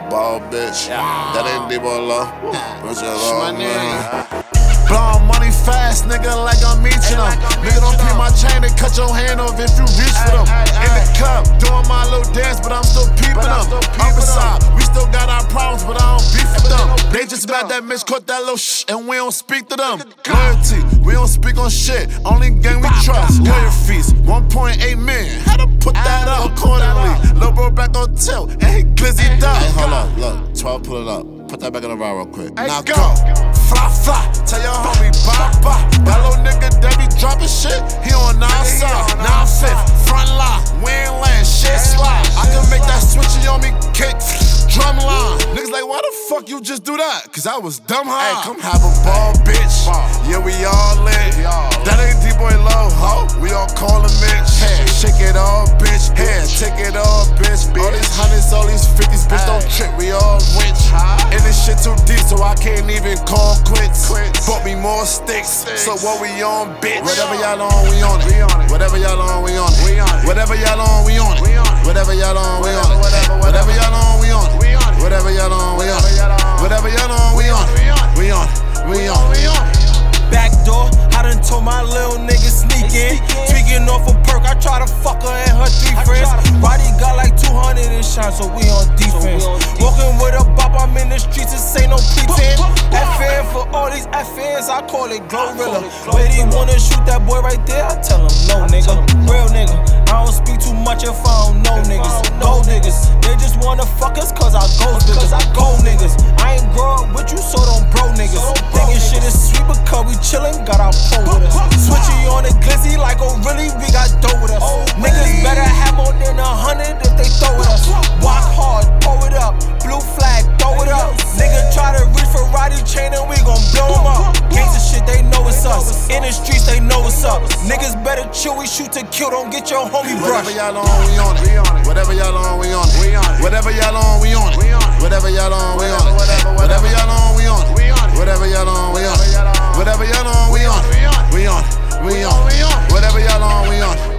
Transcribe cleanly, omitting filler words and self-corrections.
ball bitch. That ain't Debo Low. Blowin' money fast, nigga, like I'm eating them. Nigga, don't pee my chain, they cut your hand off if you reach for them. In the club, doing my little dance, but I'm still peeping them. Upside, we still got our problems, but I don't beef with them. They just mad that Mitch caught that little shh, and we don't speak to them. Loyalty, we don't speak on shit, only gang we trust. Lawyer fees, 1.8 million, had to put that up accordingly. Lil' bro back on tilt, and he glizzy up. Hey, hold up, look, 12, pull it up. Put that back in the round real quick. Now go. Fly, fly, tell your homie bye, bye. That little nigga that be dropping shit, he on 9-5, 9-5, front line, we ain't land, shit slide. I can make that switchy on me, kick, drum line. Niggas like, why the fuck you just do that? Cause I was dumb high. Hey, come have a ball, bitch. Yeah, we all lit. That ain't D-Boy Low, ho. We all call him Mitch. Hey, shake it all, bitch. Hey, take it all, bitch. All these hundreds, all these 50s, bitch, don't trip. We all rich. And this shit too deep, so I can't even call quits. Bought me more sticks, so what we on, bitch? Whatever y'all on, we on it. Whatever y'all on, we on it. Whatever y'all on, we on it. Whatever y'all on, we on it. Whatever y'all on, we on it. Whatever y'all on, we on it. Whatever y'all on, we on it. We on it. We on it. Back door, I done told my little nigga sneak in. Tweaking off a perk, I try to fuck her and her 3 friends. Roddy got like 200 in shine, so we on defense. Walking with a bop, I'm in the streets, this ain't no pretend. FN for all these FNs, I call it Glorilla. But he wanna shoot that boy right there, I tell him no, nigga. Real nigga, I don't speak too much if I don't know niggas. Gold niggas, they just wanna fuck us cause I go niggas. I go niggas, I ain't grow up with you, so don't bro niggas. Thinking shit is sweet because we chillin', got our pole with us. Switchy on the glizzy like, oh really, we got dough with us. Niggas better have more than 100 if they throw with us. Walk hard, pull it up, blue flag, throw it up. Nigga try to reach for Roddy chain and we gon' blow him up. Gangsta shit, they know it's us. In the streets, they know it's up. Niggas better chill, we shoot to kill, don't get your homie brushed. Whatever y'all on, we on it. Whatever y'all on, we on it. Whatever y'all on, we on it. Whatever y'all on, we on it. Whatever y'all on, we on it. Whatever y'all on, we on it. Whatever y'all on, we on it. We on it. We on it. Whatever y'all on, we on it.